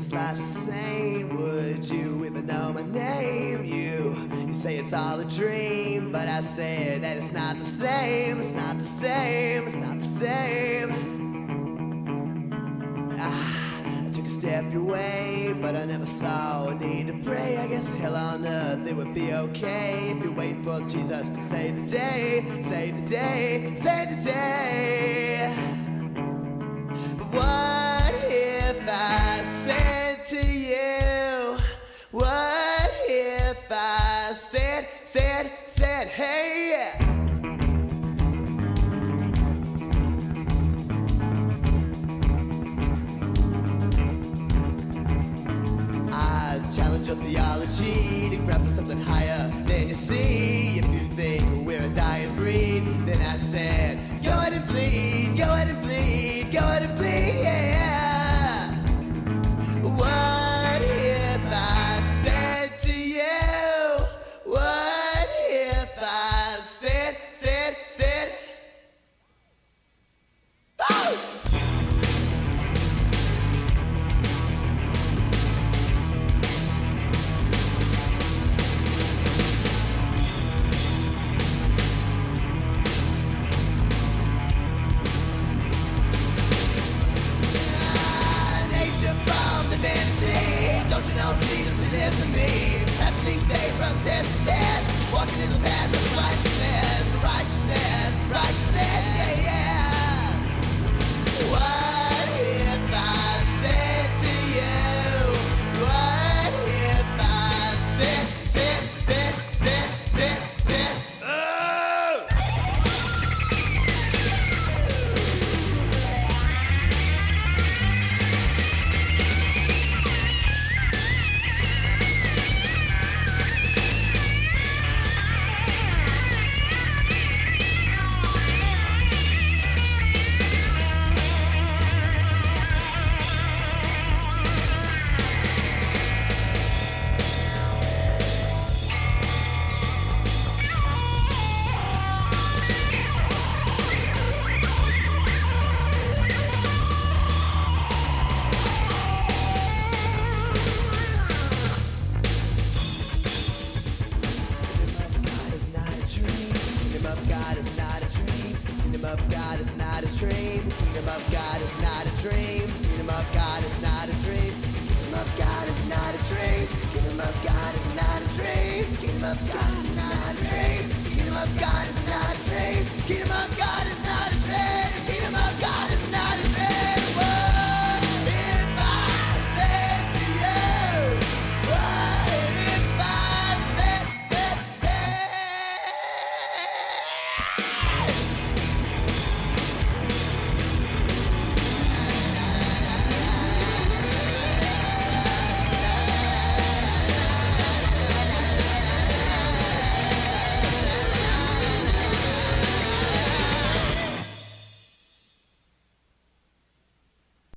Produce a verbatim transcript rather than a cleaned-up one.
this life's the same. Would you even know my name? You, you say it's all a dream, but I say that it's not the same. It's not the same. It's not the same. Ah, I took a step your way, but I never saw a need to pray. I guess hell on earth it would be okay if you wait for Jesus to save the day, save the day, save the day. But what if I said to you? What if I said, said, said, hey? I challenge your theology to grab for something higher than you see. If you think we're a dying breed, then I said, go ahead and bleed, go ahead and bleed, go ahead and bleed, yeah. What if I said to you? What if I said, said, said, oh! Don't you know Jesus lives in me? That's me, stay from death to death. Walking in the path of righteousness, righteousness, righteousness, yeah, yeah. What if I said to you? What if I said, said, said, said, said, said, oh! Kingdom of God is not a dream. Kingdom of God is not a dream. Kingdom of God is not a dream. Kingdom of God is not a dream. Kingdom of God is not a dream. Kingdom of God is not a dream. Kingdom of God is not a dream. Kingdom of God.